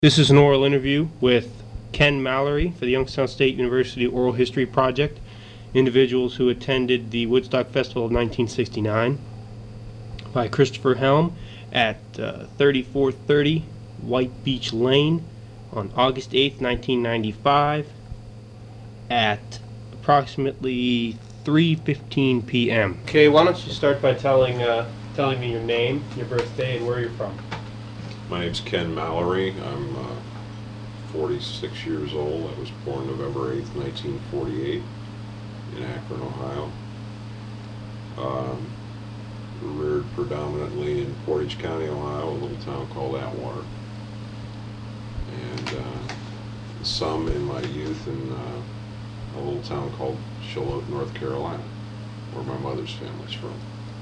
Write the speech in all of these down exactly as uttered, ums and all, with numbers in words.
This is an oral interview with Ken Mallory for the Youngstown State University Oral History Project, individuals who attended the Woodstock Festival of nineteen sixty-nine, by Christopher Helm at uh, thirty-four thirty White Beach Lane on August eighth, nineteen ninety-five at approximately three fifteen p m Okay, why don't you start by telling uh, telling me your name, your birthday, and where you're from. My name's Ken Mallory. I'm uh, forty-six years old. I was born November eighth, nineteen forty-eight in Akron, Ohio. Um, reared predominantly in Portage County, Ohio, a little town called Atwater. And uh, some in my youth in uh, a little town called Charlotte, North Carolina, where my mother's family's from.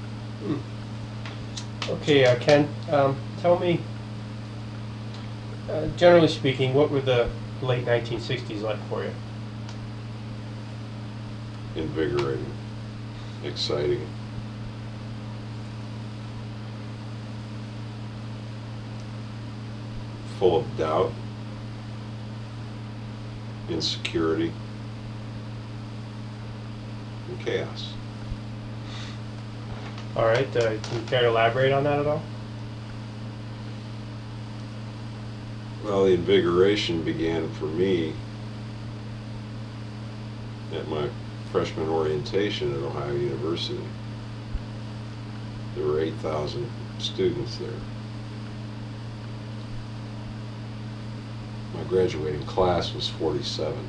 Hmm. Okay, uh, Ken, um, tell me, Uh, generally speaking, what were the late nineteen sixties like for you? Invigorating, exciting. Full of doubt, insecurity, and chaos. All right, uh, can you care to elaborate on that at all? Well, the invigoration began for me at my freshman orientation at Ohio University. There were eight thousand students there. My graduating class was forty-seven.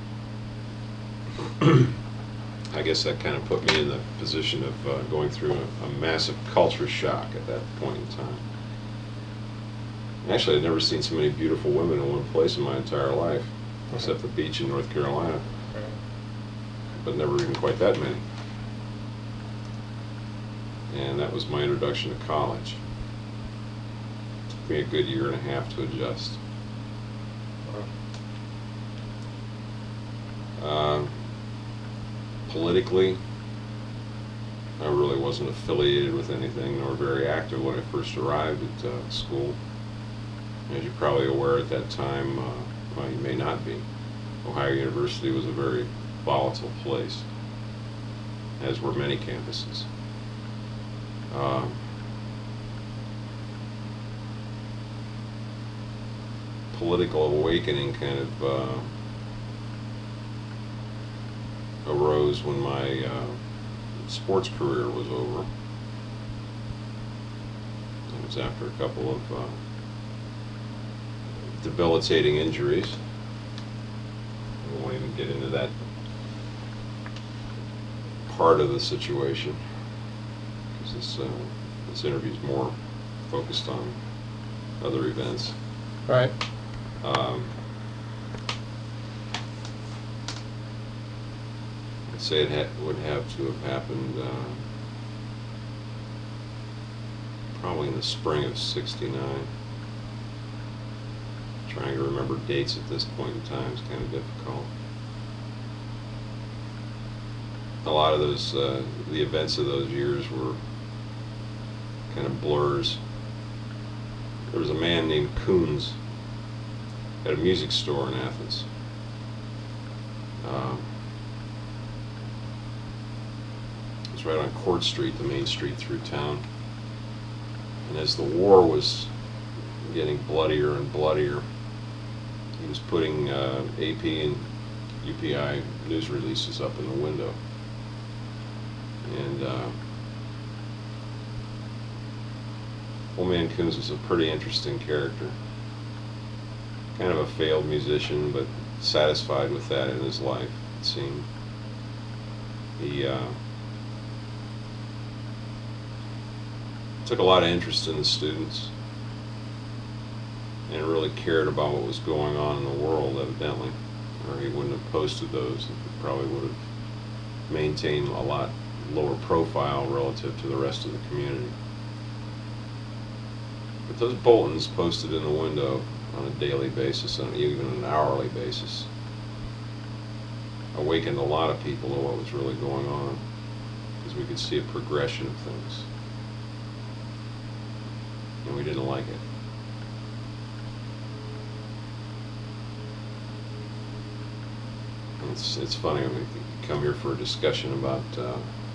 I guess that kind of put me in the position of uh, going through a, a massive culture shock at that point in time. Actually, I'd never seen so many beautiful women in one place in my entire life, except the beach in North Carolina, but never even quite that many. And that was my introduction to college. It took me a good year and a half to adjust. Uh, politically, I really wasn't affiliated with anything, nor very active when I first arrived at uh, school. As you're probably aware at that time, uh, well, you may not be, Ohio University was a very volatile place, as were many campuses. Uh, political awakening kind of uh, arose when my uh, sports career was over. It was after a couple of uh, debilitating injuries. I won't even get into that part of the situation, because this, uh, this interview is more focused on other events. Right. Um, I'd say it ha- would have to have happened uh, probably in the spring of sixty-nine. Trying to remember dates at this point in time is kind of difficult. A lot of those, uh, the events of those years were kind of blurs. There was a man named Coons at a music store in Athens. Um, it was right on Court Street, the main street through town. And as the war was getting bloodier and bloodier, he was putting uh, A P and U P I news releases up in the window. And uh, Old Man Coons was a pretty interesting character. Kind of a failed musician, but satisfied with that in his life, it seemed. He uh, took a lot of interest in the students, and really cared about what was going on in the world, evidently, or he wouldn't have posted those. He probably would have maintained a lot lower profile relative to the rest of the community. But those bulletins posted in the window on a daily basis, and even an hourly basis, awakened a lot of people to what was really going on, because we could see a progression of things, and we didn't like it. It's it's funny when we come here for a discussion about uh,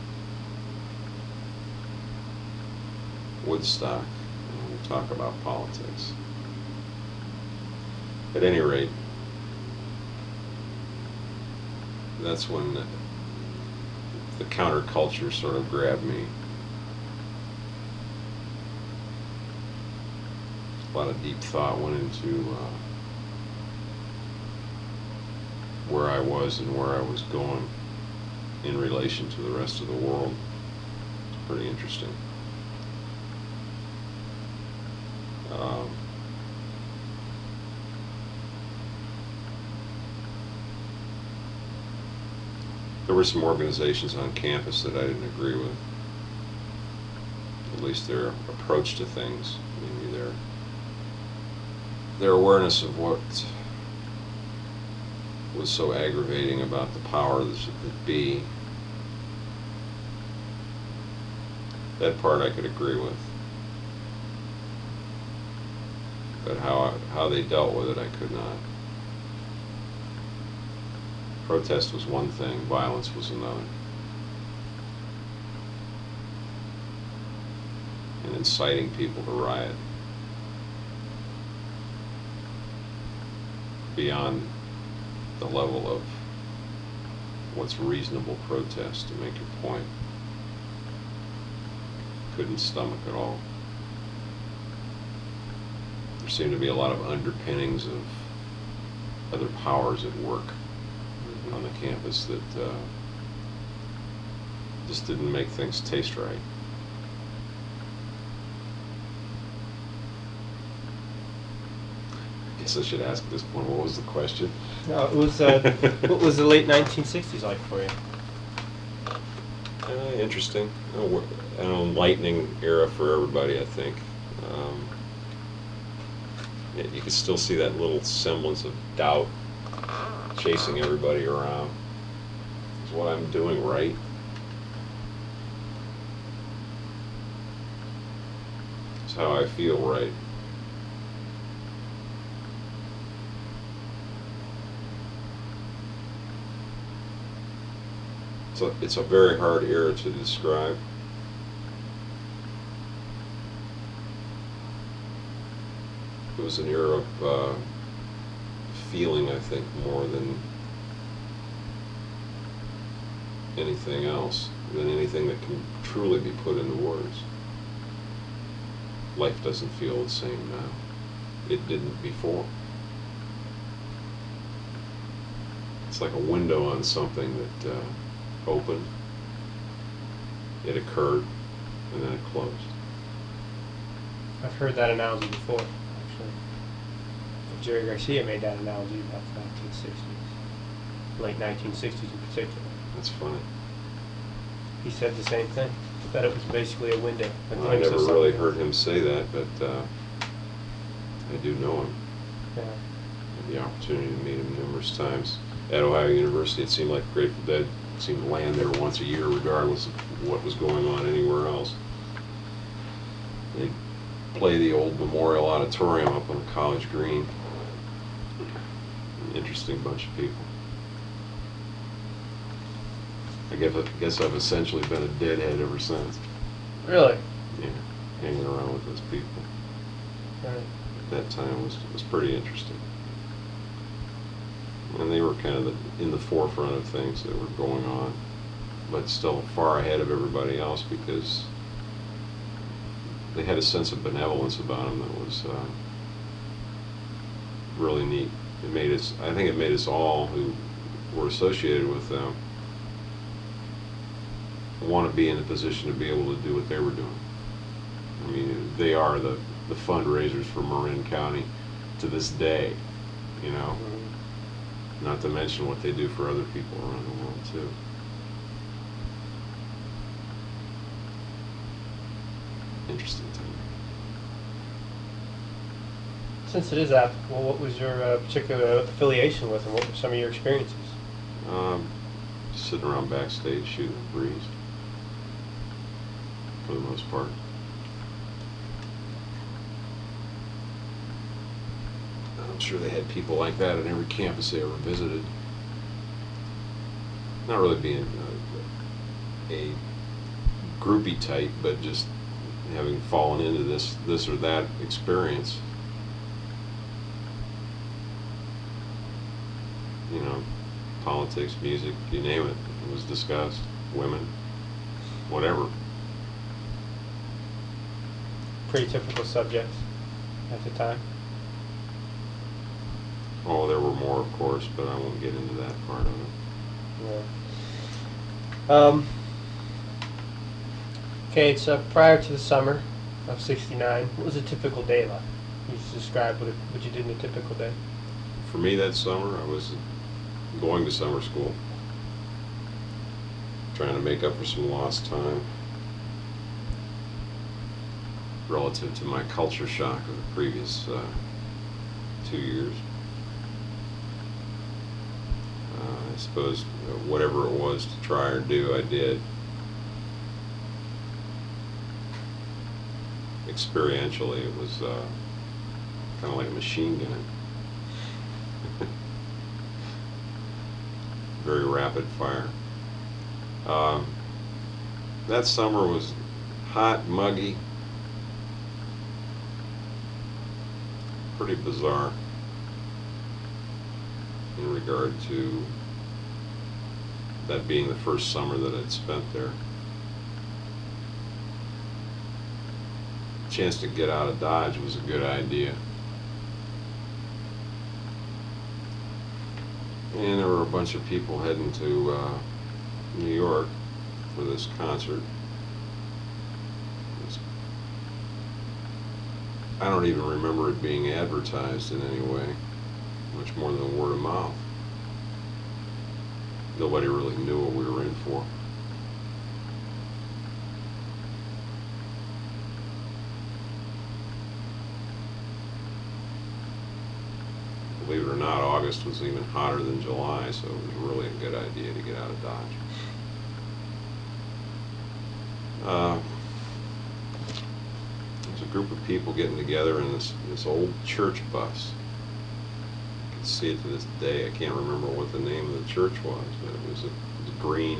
Woodstock, and we talk about politics. At any rate, that's when the, the counterculture sort of grabbed me. A lot of deep thought went into uh, where I was and where I was going in relation to the rest of the world. It's pretty interesting. Um, there were some organizations on campus that I didn't agree with. At least their approach to things, maybe their their awareness of what was so aggravating about the powers that be. That part I could agree with. But how how they dealt with it, I could not. Protest was one thing, violence was another. And inciting people to riot beyond the level of what's reasonable protest to make your point. Couldn't stomach at all. There seemed to be a lot of underpinnings of other powers at work mm-hmm. on the campus that uh, just didn't make things taste right. I guess I should ask at this point, what was the question? No, it was, uh, what was the late nineteen sixties like for you? Uh, interesting. An enlightening era for everybody, I think. Um, you could still see that little semblance of doubt chasing everybody around. Is what I'm doing right? Is how I feel right. It's a, it's a very hard era to describe. It was an era of uh, feeling, I think, more than anything else, than anything that can truly be put into words. Life doesn't feel the same now. It didn't before. It's like a window on something that uh, opened, it occurred, and then it closed. I've heard that analogy before, actually. Jerry Garcia made that analogy about the nineteen sixties, late nineteen sixties in particular. That's funny. He said the same thing, that it was basically a window. A Well, I never really heard him say that, but uh, I do know him. Yeah. I had the opportunity to meet him numerous times. At Ohio University, it seemed like Grateful Dead seemed to land there once a year, regardless of what was going on anywhere else. They'd play the old Memorial Auditorium up on College Green. An interesting bunch of people. I guess, I guess I've essentially been a deadhead ever since. Really? Yeah, hanging around with those people. Right. At that time was was pretty interesting. And they were kind of the, in the forefront of things that were going on, but still far ahead of everybody else because they had a sense of benevolence about them that was uh, really neat. It made us, I think it made us all who were associated with them want to be in a position to be able to do what they were doing. I mean, they are the, the fundraisers for Marin County to this day, you know. Mm-hmm. Not to mention what they do for other people around the world, too. Interesting time. Since it is applicable, what was your uh, particular affiliation with them? What were some of your experiences? Um, just sitting around backstage shooting the breeze, for the most part. I'm sure they had people like that at every campus they ever visited. not really being a, a groupie type, but just having fallen into this this or that experience. You know, politics, music, you name it, it was discussed. Women, whatever. Pretty typical subjects at the time. Oh, there were more, of course, but I won't get into that part of it. Yeah. Um, okay, so prior to the summer of sixty-nine, what was a typical day like? You just describe what, it, what you did in a typical day. For me that summer, I was going to summer school, trying to make up for some lost time relative to my culture shock of the previous uh, two years. Uh, I suppose uh, whatever it was to try or do, I did. Experientially, it was uh, kind of like a machine gun. Very rapid fire. Um, that summer was hot, muggy, pretty bizarre in regard to that being the first summer that I'd spent there. Chance to get out of Dodge was a good idea. And there were a bunch of people heading to uh, New York for this concert. It was, I don't even remember it being advertised in any way, much more than word of mouth. Nobody really knew what we were in for. Believe it or not, August was even hotter than July, so it was really a good idea to get out of Dodge. Uh, there's a group of people getting together in this, this old church bus. I can see it to this day. I can't remember what the name of the church was, but it was, a, it was green.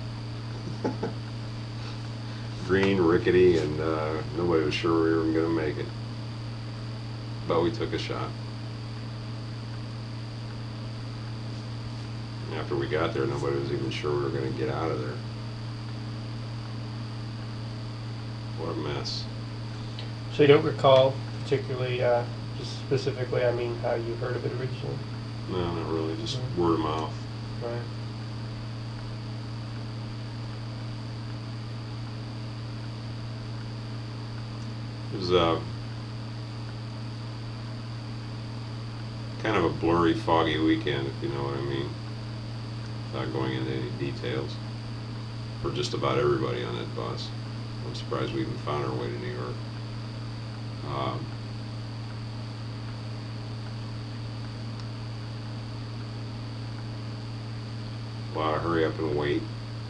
Green, rickety, and uh, nobody was sure we were going to make it. But we took a shot. After we got there, nobody was even sure we were going to get out of there. What a mess. So you don't recall particularly, uh, just specifically, I mean, how you heard of it originally? No, not really, just Right. word of mouth. Right. It was uh, kind of a blurry, foggy weekend, if you know what I mean. Without going into any details, for just about everybody on that bus. I'm surprised we even found our way to New York. Um, a lot of hurry up and wait.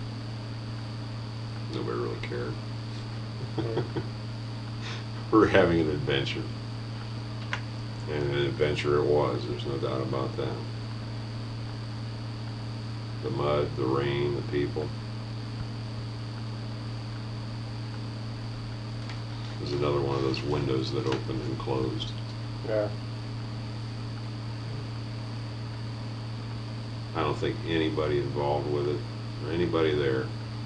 Nobody really cared. Yeah. We were having an adventure. And an adventure it was, there's no doubt about that. The mud, the rain, the people. There's another one of those windows that opened and closed. Yeah. I don't think anybody involved with it, or anybody there,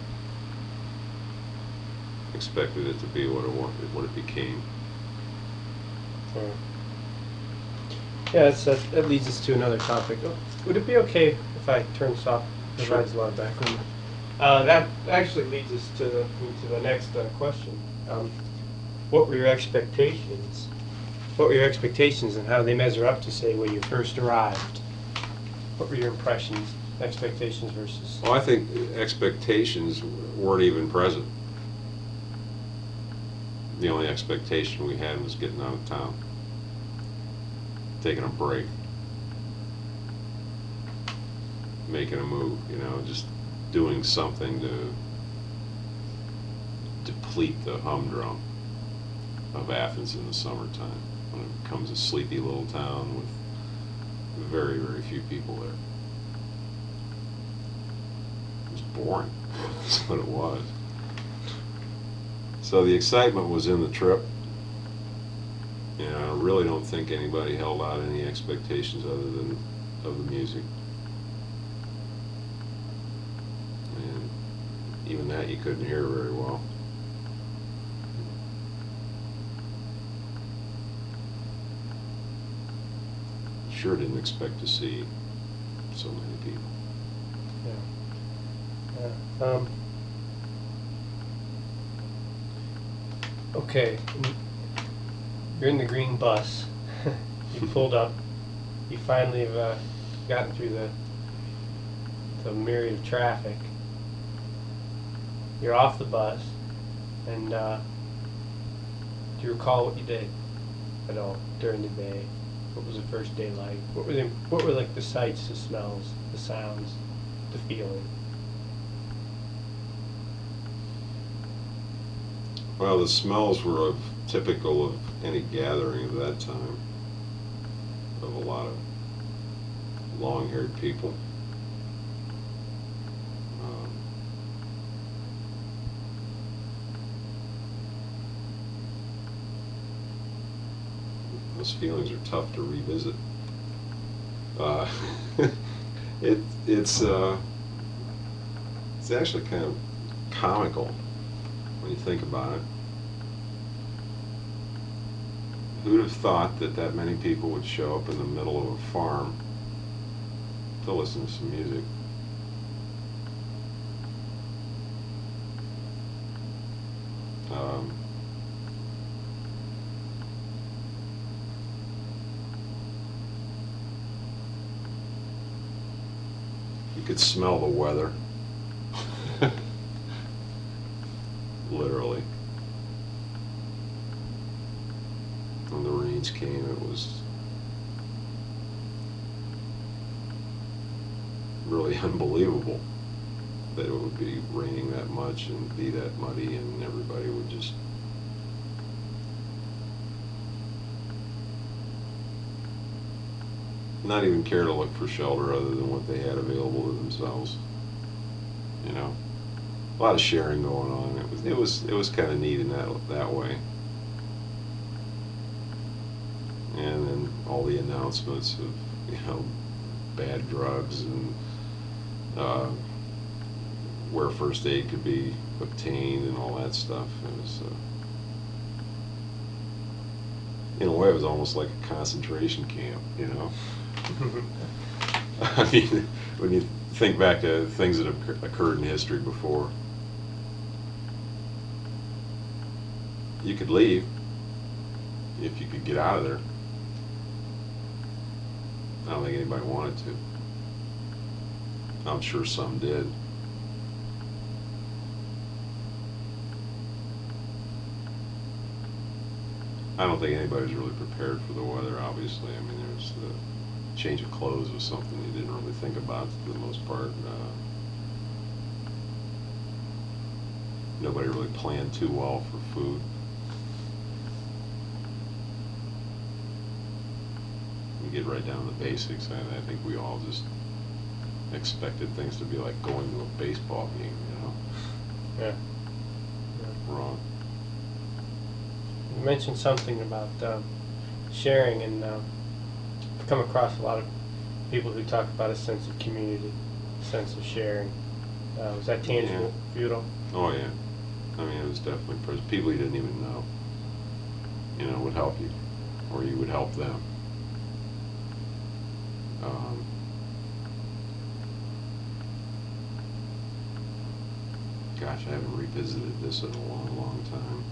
expected it to be what it wanted, what it became. Yeah, yeah that's, that, that leads us to another topic. Oh, would it be okay if I turn this off? It Sure. provides a lot of background. Uh, that actually leads us to the, to the next uh, question. Um, what were your expectations? What were your expectations and how do they measure up to, say, when you first arrived? What were your impressions, expectations versus? Well, I think expectations weren't even present. The only expectation we had was getting out of town, taking a break, making a move, you know, just doing something to deplete the humdrum of Athens in the summertime, when it becomes a sleepy little town with very, very few people there. was boring. That's what it was. So the excitement was in the trip. And I really don't think anybody held out any expectations other than of the music. And even that you couldn't hear very well. Sure didn't expect to see so many people. Yeah. Yeah. Um, okay. You're in the green bus. You pulled up. You finally have uh, gotten through the the myriad of traffic. You're off the bus, and uh, do you recall what you did at all during the day? What was the first day like? What were the, what were like the sights, the smells, the sounds, the feeling? Well, the smells were of, typical of any gathering of that time, of a lot of long-haired people. Um, those feelings are tough to revisit. Uh, it it's uh, it's actually kind of comical when you think about it. Who'd have thought that that many people would show up in the middle of a farm to listen to some music? Um, you could smell the weather. Literally. When the rains came, it was really unbelievable that it would be raining that much and be that muddy, and everybody would just not even care to look for shelter other than what they had available to themselves. You know, a lot of sharing going on. It was it was it was kind of neat in that that way. And then all the announcements of, you know, bad drugs and uh, where first aid could be obtained and all that stuff. It was, uh, in a way, it was almost like a concentration camp, you know. I mean, when you think back to things that have occurred in history before, you could leave if you could get out of there. I don't think anybody wanted to. I'm sure some did. I don't think anybody was really prepared for the weather, obviously. I mean, there's the change of clothes was something you didn't really think about for the most part. Uh, nobody really planned too well for food. Get right down to the basics. I, I think we all just expected things to be like going to a baseball game, you know? Yeah. Yeah. Wrong. You mentioned something about um, sharing, and uh, I've come across a lot of people who talk about a sense of community, a sense of sharing. Uh, was that tangible Yeah. for you at all? Oh, yeah. I mean, it was definitely present. People you didn't even know, you know, would help you, or you would help them. Um, gosh, I haven't revisited this in a long, long time.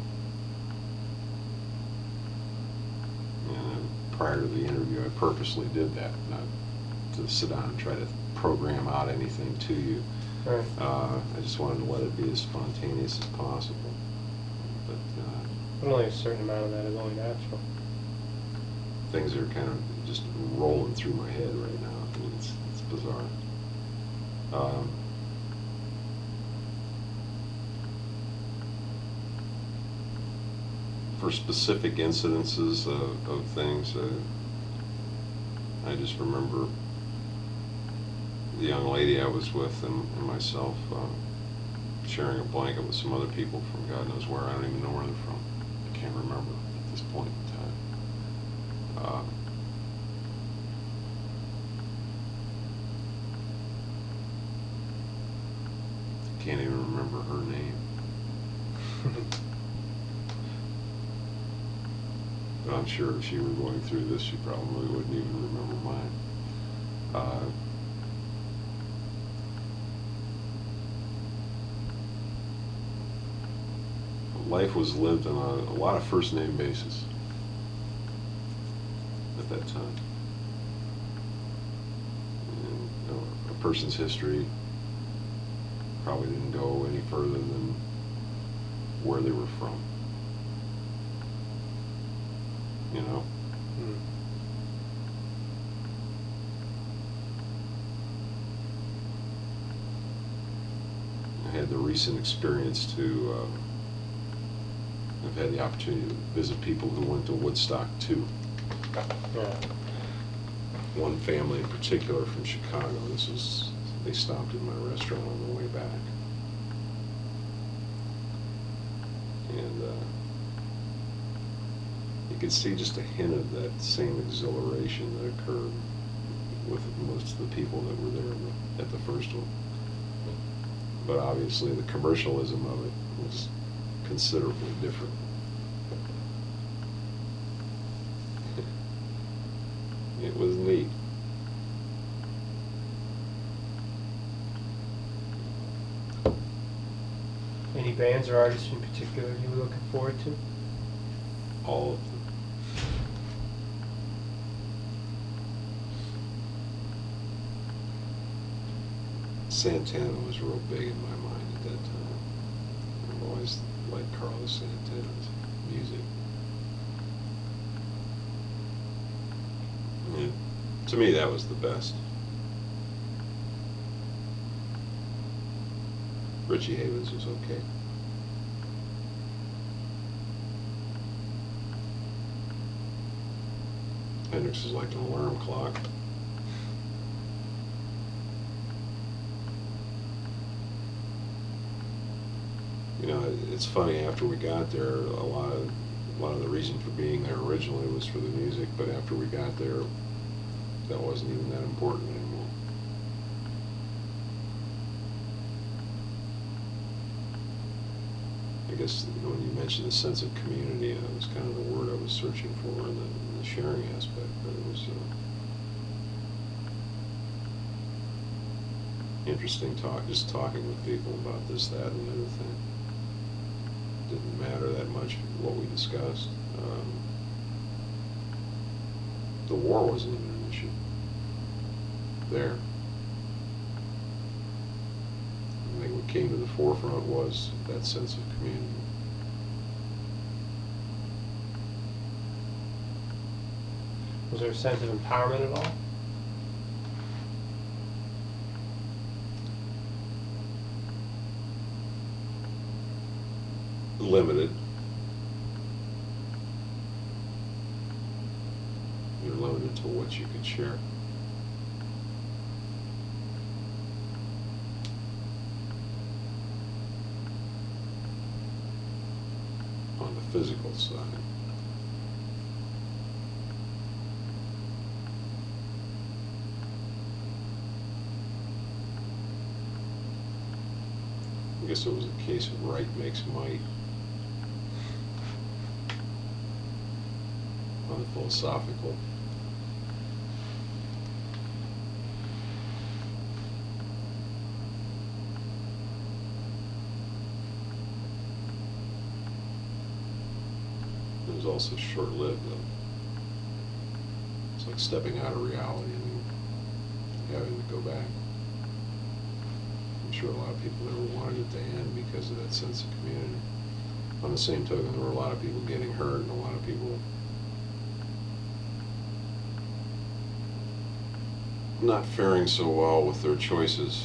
And prior to the interview, I purposely did that, not to sit down and try to program out anything to you. Right. Uh, I just wanted to let it be as spontaneous as possible. But, uh, But only a certain amount of that is only natural. things are kind of just rolling through my head right now. I mean, it's, it's bizarre. Um, for specific incidences of, of things, uh, I just remember, the young lady I was with and, and myself uh, sharing a blanket with some other people from God knows where. I don't even know where they're from. I can't remember at this point in time. Uh, can't even remember her name. But I'm sure if she were going through this, she probably wouldn't even remember mine. Uh, life was lived on a, a lot of first name basis at that time. And, you know, a person's history probably didn't go any further than where they were from. You know? Mm. I had the recent experience to, uh, I've had the opportunity to visit people who went to Woodstock too. Yeah. One family in particular from Chicago. This was, they stopped in my restaurant on the way back. And uh, you could see just a hint of that same exhilaration that occurred with most of the people that were there at the first one. But obviously the commercialism of it was considerably different. It was neat. Any bands or artists in particular you were looking forward to? All of them. Santana was real big in my mind at that time. I've always liked Carlos Santana's music. And to me, that was the best. Richie Havens was okay. Hendrix is like an alarm clock. You know, it's funny, after we got there, a lot of a lot of the reason for being there originally was for the music, but after we got there, that wasn't even that important anymore. I guess, you know, when you mentioned the sense of community, that was kind of the word I was searching for in the, in the sharing aspect, but it was uh, interesting talk, just talking with people about this, that, and the other thing. Didn't matter that much what we discussed. Um, the war wasn't even an issue there. I think what came to the forefront was that sense of community. Was there a sense of empowerment at all? Limited. You're limited to what you can share. On the physical side. I guess it was a case of right makes might. On the philosophical. It was also short-lived, though. It's like stepping out of reality and having to go back. I'm sure a lot of people never wanted it to end because of that sense of community. On the same token, there were a lot of people getting hurt and a lot of people not faring so well with their choices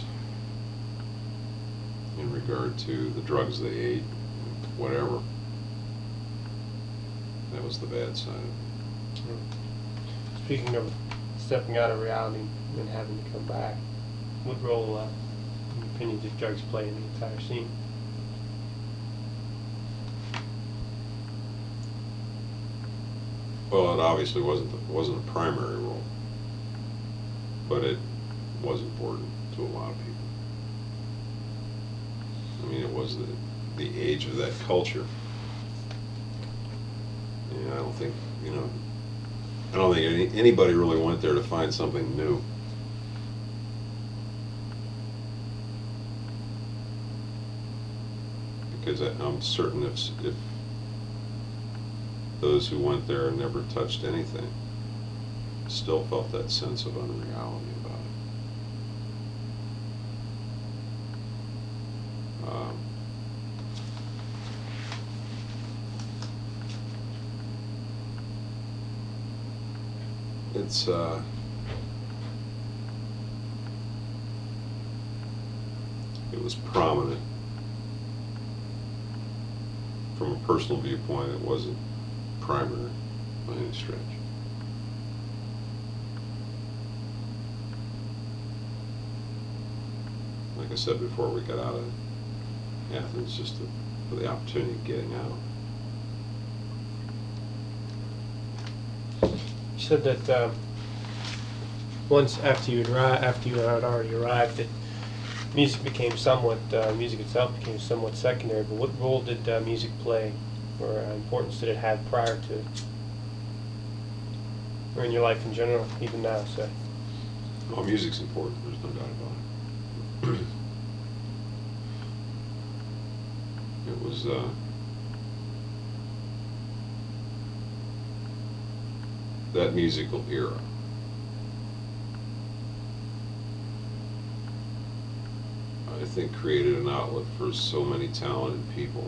in regard to the drugs they ate, whatever. That was the bad side of it. Speaking of stepping out of reality and having to come back, what role, uh, in your opinion, did drugs play in the entire scene? Well, it obviously wasn't the, wasn't a primary role, but it was important to a lot of people. I mean, it was the the age of that culture. And I don't think, you know, I don't think any, anybody really went there to find something new. Because I, I'm certain if if those who went there and never touched anything still felt that sense of unreality about it. Um, it's uh, it was prominent from a personal viewpoint. It wasn't primary by any stretch. Like I said before, we got out of Athens just to, for the opportunity of getting out. You said that um, once after you arrived, after you had already arrived, that music became somewhat, uh, music itself became somewhat secondary. But what role did uh, music play, or uh, importance did it have prior to, or in your life in general, even now, say? Well, music's important. There's no doubt about it. It was. Uh, that musical era. I think created an outlet for so many talented people.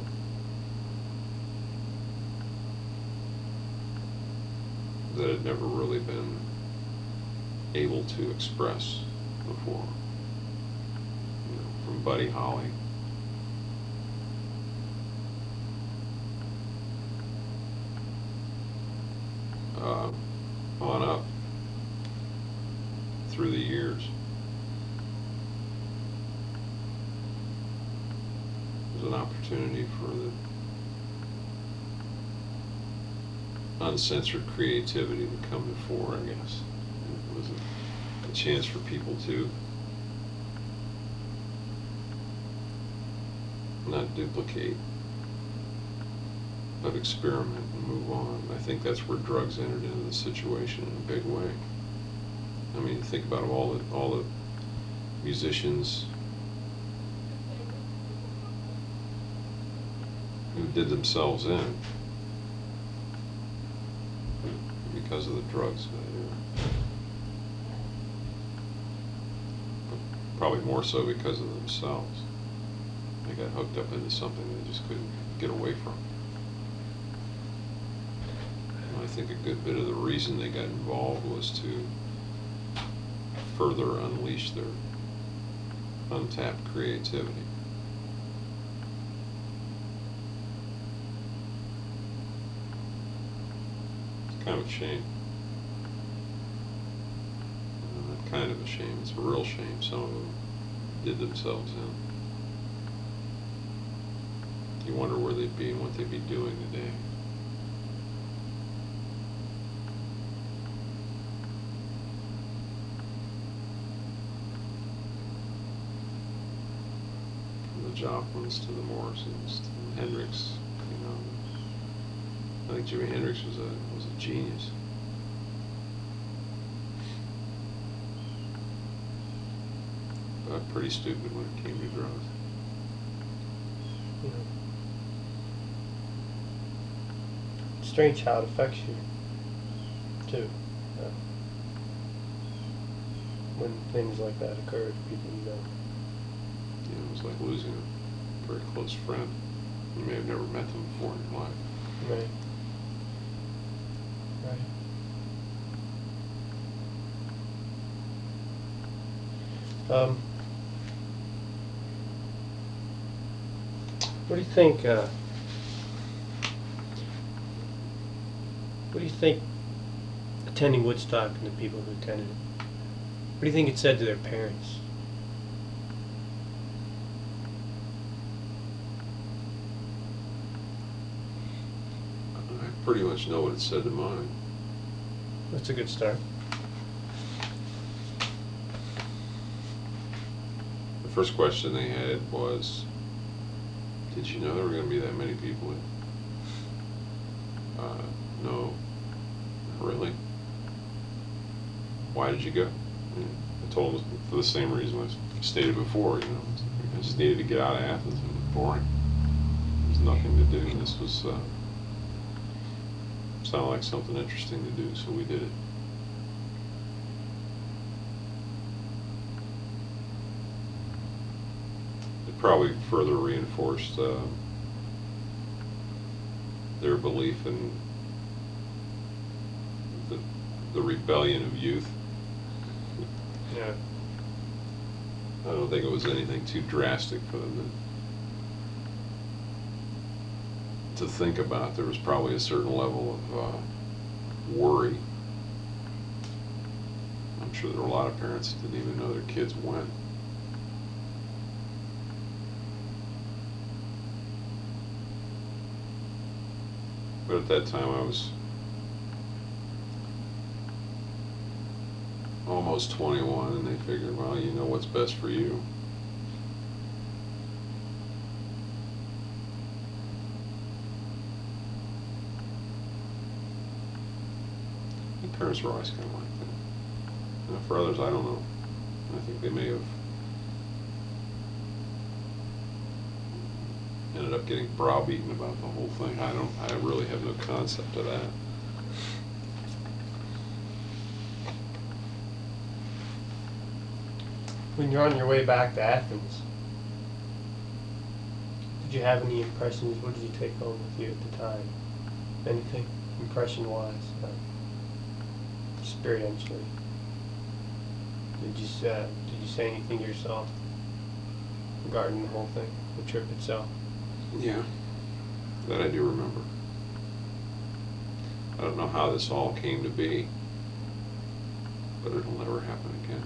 That had never really been able to express before. You know, from Buddy Holly. Uh, on up through the years. There's an opportunity for the uncensored creativity to come to fore, I guess. And it was a, a chance for people to not duplicate, but experiment and move on. I think that's where drugs entered into the situation in a big way. I mean, think about all the all the musicians who did themselves in because of the drugs. But probably more so because of themselves. They got hooked up into something they just couldn't get away from. And I think a good bit of the reason they got involved was to further unleash their untapped creativity. It's kind of a shame. Uh, not kind of a shame, it's a real shame. Some of them did themselves in. You wonder where they'd be and what they'd be doing today. From the Joplins to the Morrisons to the Hendrix, you know. I think Jimi Hendrix was a was a genius. But pretty stupid when it came to drugs. Yeah. Strange how it affects you, too. Uh, when things like that occur to people you know. You know, it was like losing a very close friend. You may have never met them before in your life. Right. Right. Um, what do you think, uh, what do you think attending Woodstock and the people who attended it, what do you think it said to their parents pretty much know what it said to mine. That's a good start. The first question they had was, did you know there were going to be that many people in? Uh, no, not really. Why did you go? And I told them for the same reason I stated before, you know. I just needed to get out of Athens. It was boring. There's nothing to do. And this was, uh, sounded like something interesting to do, so we did it. It probably further reinforced uh, their belief in the, the rebellion of youth. Yeah. I don't think it was anything too drastic for them to, to think about. There was probably a certain level of uh, worry. I'm sure there were a lot of parents that didn't even know their kids went. But at that time I was almost twenty-one, and they figured, well, you know what's best for you. I think parents were always kind of like that. Now, for others, I don't know. I think they may have ended up getting browbeaten about the whole thing. I don't. I really have no concept of that. When you're on your way back to Athens, did you have any impressions? What did you take home with you at the time? Anything impression-wise, uh, experientially? Did you uh, did you say anything to yourself regarding the whole thing, the trip itself? Yeah, that I do remember. I don't know how this all came to be, but it'll never happen again.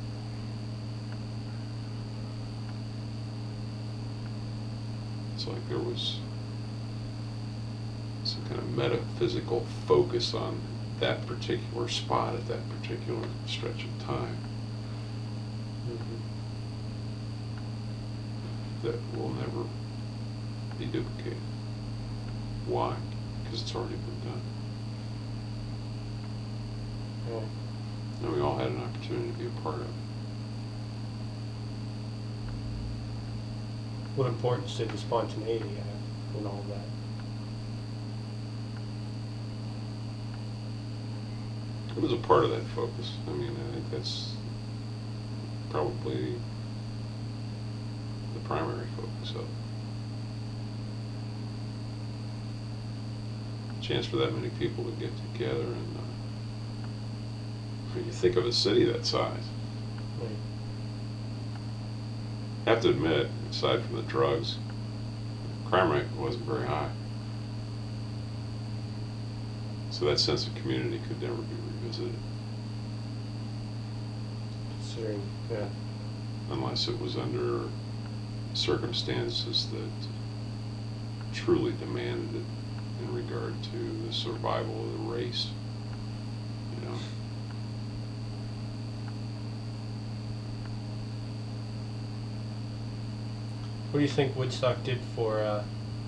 It's like there was some kind of metaphysical focus on that particular spot at that particular stretch of time. Mm-hmm. That will never be duplicated. Why? Because it's already been done. Yeah. And we all had an opportunity to be a part of it. What importance did the spontaneity have in all that? It was a part of that focus. I mean, I think that's probably the primary focus of it. Chance for that many people to get together, and uh, when you think of a city that size, Right. I have to admit, aside from the drugs, crime rate wasn't very high. So that sense of community could never be revisited. Considering, yeah. Unless it was under circumstances that truly demanded it in regard to the survival of the race, you know. What do you think Woodstock did for uh,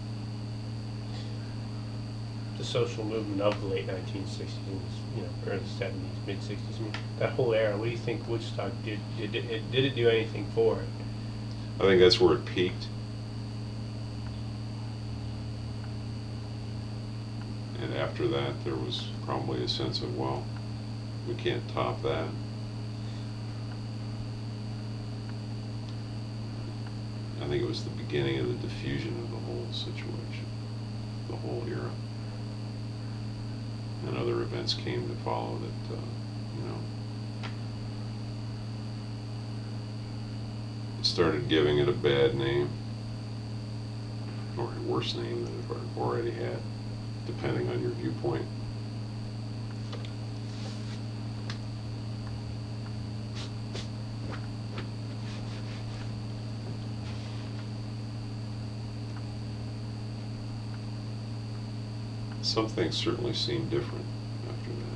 the social movement of the late nineteen sixties, you know, early seventies, mid sixties? I mean, that whole era. What do you think Woodstock did? Did it, did it do anything for it? I think that's where it peaked. And after that, there was probably a sense of, well, we can't top that. I think it was the beginning of the diffusion of the whole situation, the whole era. And other events came to follow that, uh, you know, started giving it a bad name, or a worse name than it already had, depending on your viewpoint. some things certainly seem different after that.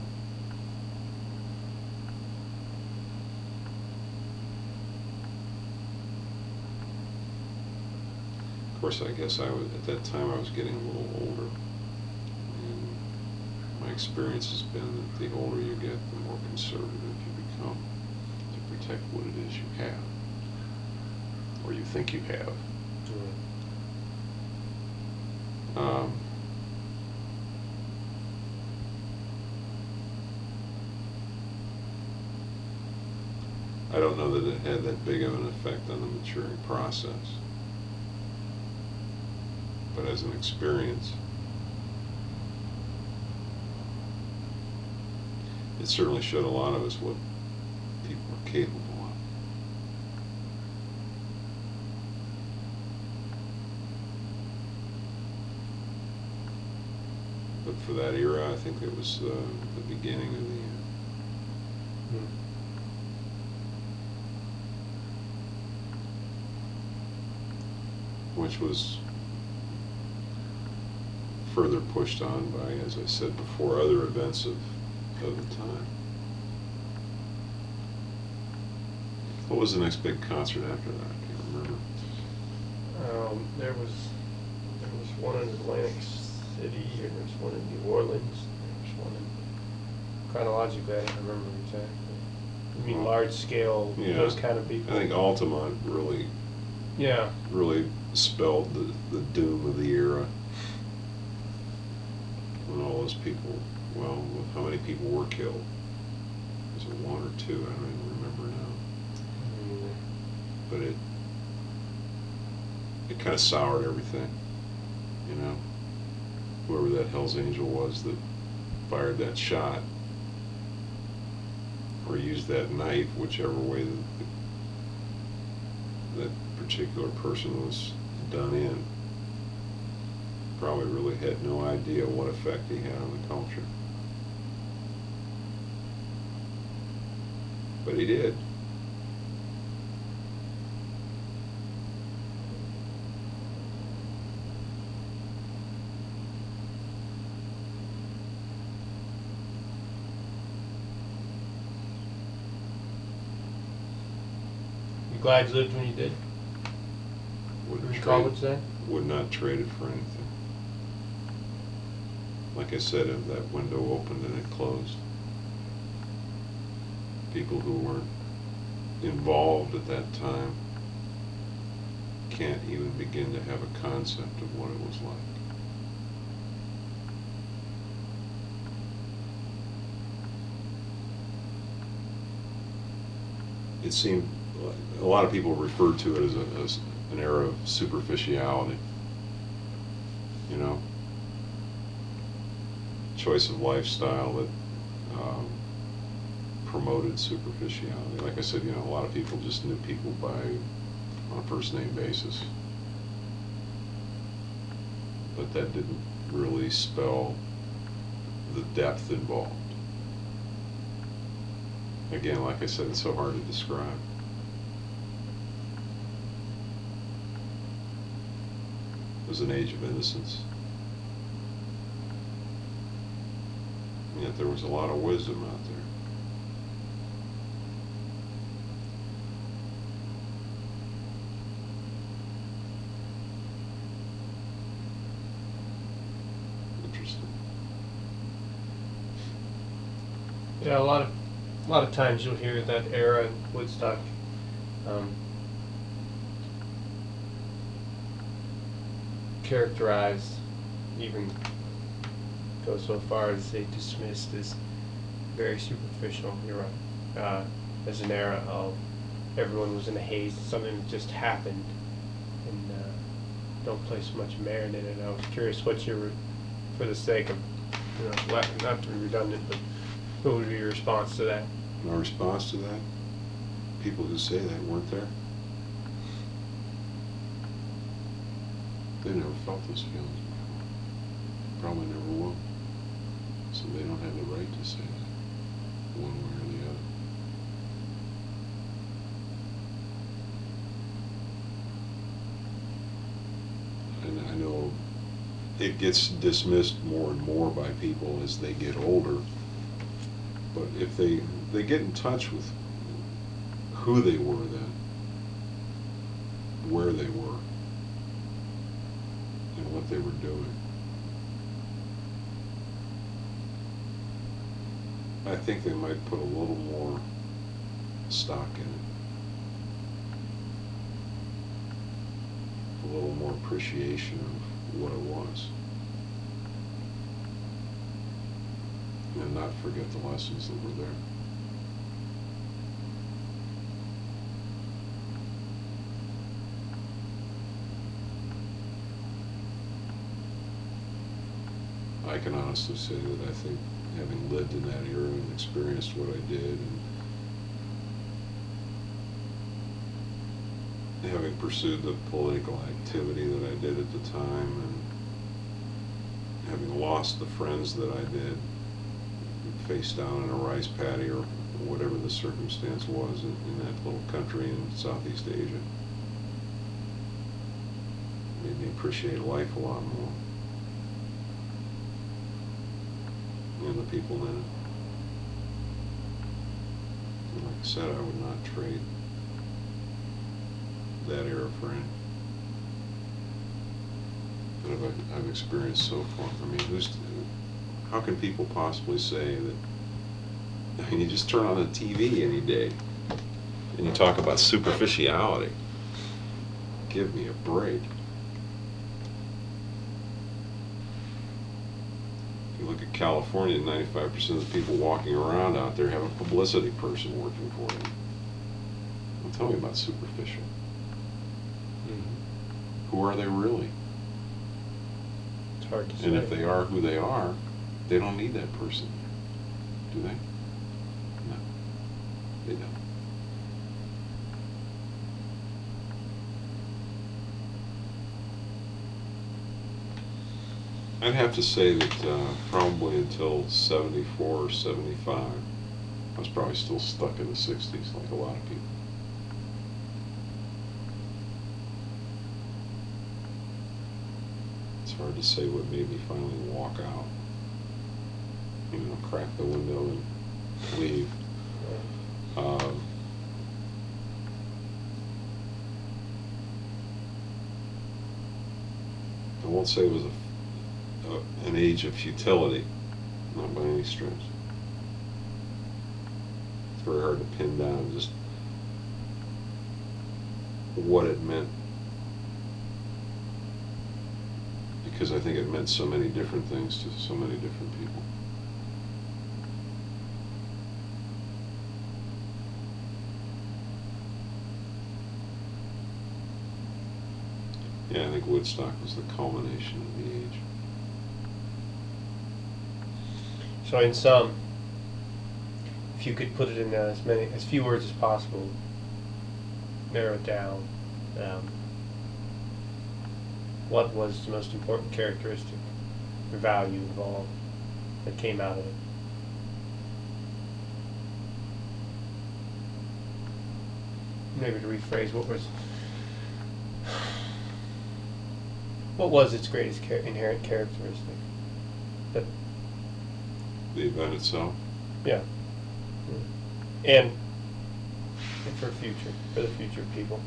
Of course, I guess I was, at that time I was getting a little older. And my experience has been that the older you get, the more conservative you become to protect what it is you have, or you think you have. Um, I don't know that it had that big of an effect on the maturing process. But as an experience, it certainly showed a lot of us what people are capable of. But for that era, I think it was uh, the beginning of the end. Hmm. Which was further pushed on by, as I said before, other events of, of the time. What was the next big concert after that? I can't remember. Um, there was there was one in Atlantic City, and there was one in New Orleans, and there was one in, chronologically, I don't remember exactly. I mean, Well, large scale, yeah. those kind of people. I think Altamont really, Yeah. really spelled the, the doom of the era. When all those people, well, how many people were killed? Was it one or two? I don't even remember now. Mm. But it, it kind of soured everything, you know? Whoever that Hell's Angel was that fired that shot, or used that knife, whichever way that, that particular person was done in, probably really had no idea what effect he had on the culture. But he did. You glad you lived when you did? Wouldn't In trade- college then? Would not trade it for anything. Like I said, if that window opened and it closed, people who weren't involved at that time can't even begin to have a concept of what it was like. It seemed, a lot of people referred to it as, a, as an era of superficiality. You know, choice of lifestyle that um, promoted superficiality. Like I said, you know, a lot of people just knew people by on a first name basis, but that didn't really spell the depth involved. Again, like I said, it's so hard to describe. It was an age of innocence. And yet there was a lot of wisdom out there. Interesting. Yeah, a lot of a lot of times you'll hear that era in Woodstock. Um, characterized, even go so far as say dismissed as very superficial. You're right. Uh, as an era of everyone was in a haze, something just happened, and uh, don't place much merit in it. I was curious what your, for the sake of, you know, la- not to be redundant, but what would be your response to that? My response to that, people who say that weren't there. They never felt those feelings before. Probably never will. So they don't have the right to say that, one way or the other. And I know it gets dismissed more and more by people as they get older. But if they they get in touch with who they were then, where they were, and what they were doing, I think they might put a little more stock in it, a little more appreciation of what it was, and not forget the lessons that were there. I can honestly say that I think, having lived in that era and experienced what I did, and having pursued the political activity that I did at the time, and having lost the friends that I did, face down in a rice paddy or whatever the circumstance was in, in that little country in Southeast Asia, made me appreciate life a lot more, and the people in it. And like I said, I would not trade that era for any that I've, I've experienced so far. I mean, who's, how can people possibly say that? I mean, you just turn on the T V any day and you talk about superficiality. Give me a break. You look at California, ninety-five percent of the people walking around out there have a publicity person working for them. Well, tell me about superficial. Mm-hmm. Who are they really? It's hard to say. And if they are who they are, they don't need that person, do they? No, they don't. I'd have to say that uh, probably until seventy-four or seventy-five, I was probably still stuck in the sixties like a lot of people. It's hard to say what made me finally walk out, you know, crack the window and leave. Um, I won't say it was a Uh, an age of futility, not by any stretch. It's very hard to pin down just what it meant, because I think it meant so many different things to so many different people. Yeah, I think Woodstock was the culmination of the age. So in sum, if you could put it in as many, as few words as possible, narrow it down, um, what was the most important characteristic or value of all that came out of it? Maybe to rephrase, what was what was its greatest char- inherent characteristic? That The event itself? Yeah. And, and for future, for the future people.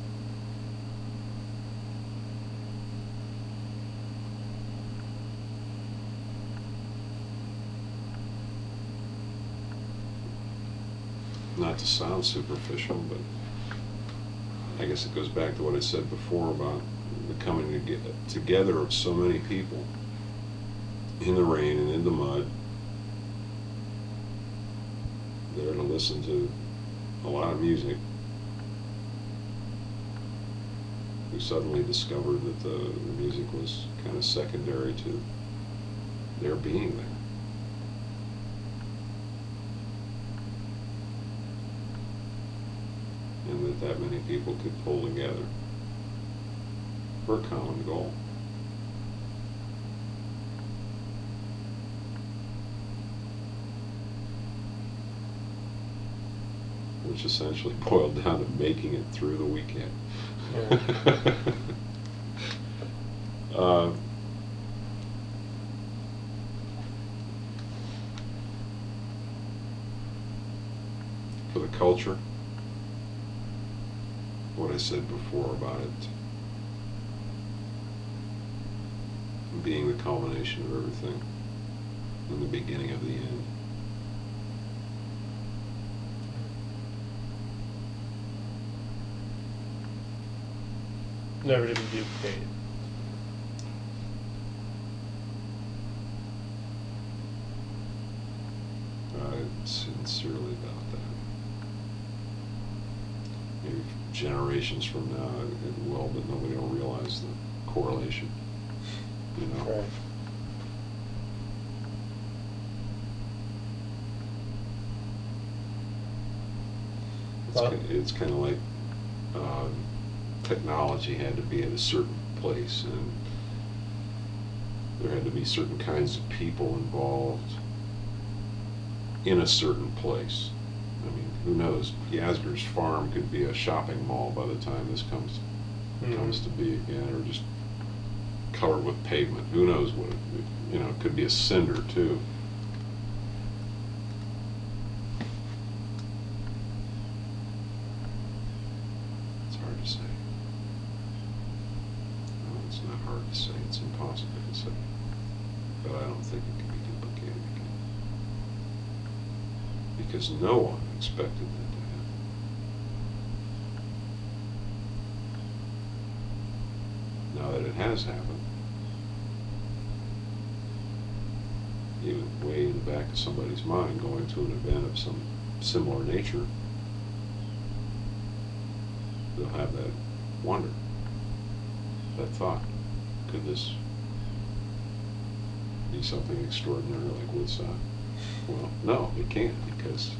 Not to sound superficial, but I guess it goes back to what I said before about the coming together of so many people in the rain and in the mud, there to listen to a lot of music, who suddenly discovered that the, the music was kind of secondary to their being there. And that that many people could pull together for a common goal. Which essentially boiled down to making it through the weekend. Yeah. uh, for the culture. What I said before about it being the culmination of everything and the beginning of the end. Never to be duplicated. I'm sincerely about that. Maybe generations from now it will, but nobody will realize the correlation. You know? Right. It's, Well- ki- it's kind of like uh, technology had to be at a certain place, and there had to be certain kinds of people involved in a certain place. I mean, who knows? Yasgur's farm could be a shopping mall by the time this comes Mhm. comes to be again, or just covered with pavement. Who knows what? It, you know, it could be a cinder too. It's hard to say. No, it's not hard to say. It's impossible to say. But I don't think it can be duplicated again. Because no one expected that to happen. Now that it has happened, even way in the back of somebody's mind, going to an event of some similar nature, they'll have that wonder, that thought, could this be something extraordinary like Woodstock? Well, no, it can't, because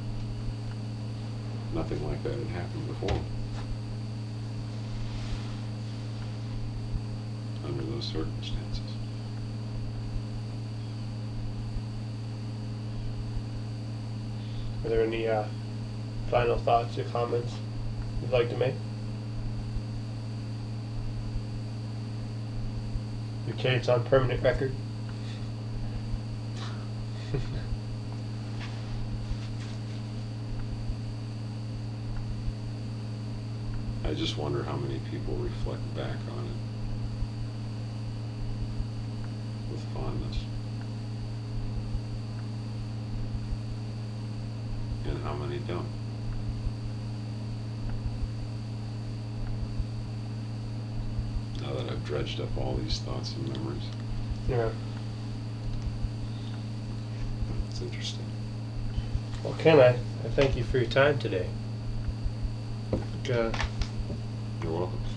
nothing like that had happened before under those circumstances. Are there any uh, final thoughts or comments you'd like to make? Okay, it's on permanent record. I just wonder how many people reflect back on it with fondness. And how many don't. Now that I've dredged up all these thoughts and memories, Yeah. it's interesting. Well, Ken, I, I thank you for your time today. Uh, You're welcome.